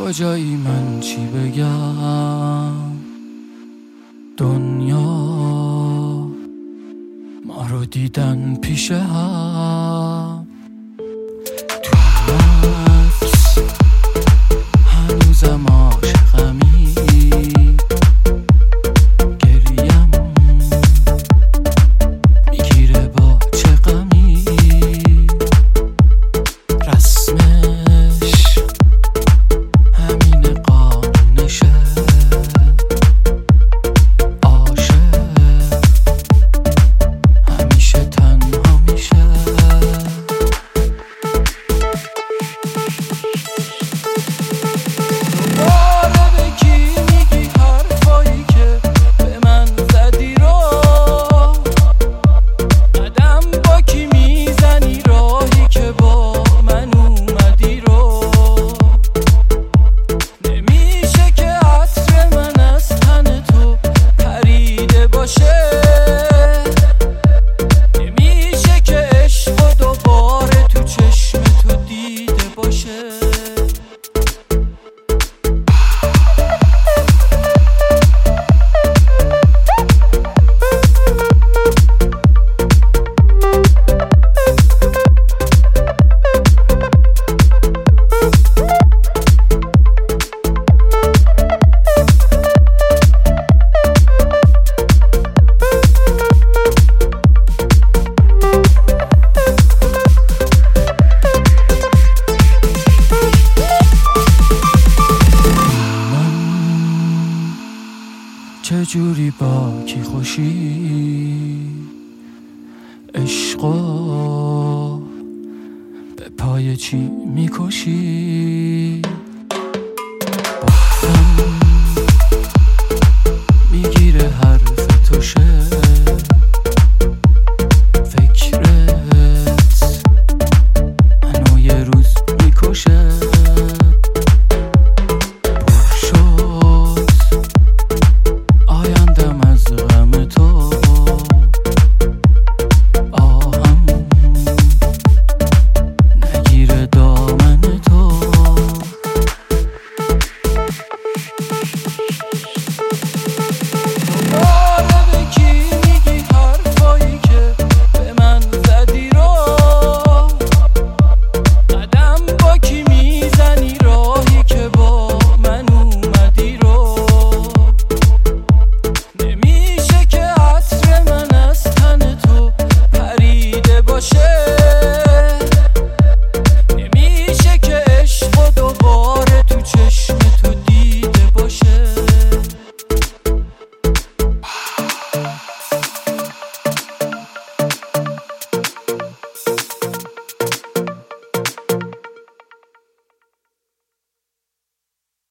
کجایی من چی بگم؟ دنیا ما رو دیدن پیش هم، تو نفس هنوزم عاشقمی، گریم میگیره با چه غمی، رسمش همین قانونشه، عاشق همیشه تنها میشه. دوباره به کی میگی حرفایی که به من زدی رو؟ قدم با کی میزنی راهی که با من اومدی رو؟ نمیشه که عطر من از تن تو پریده باشه، نمیشه که عشق دوباره تو چشم تو دیده باشه. چجوری با کی خوشی؟ عشقو به پای چی میکشی؟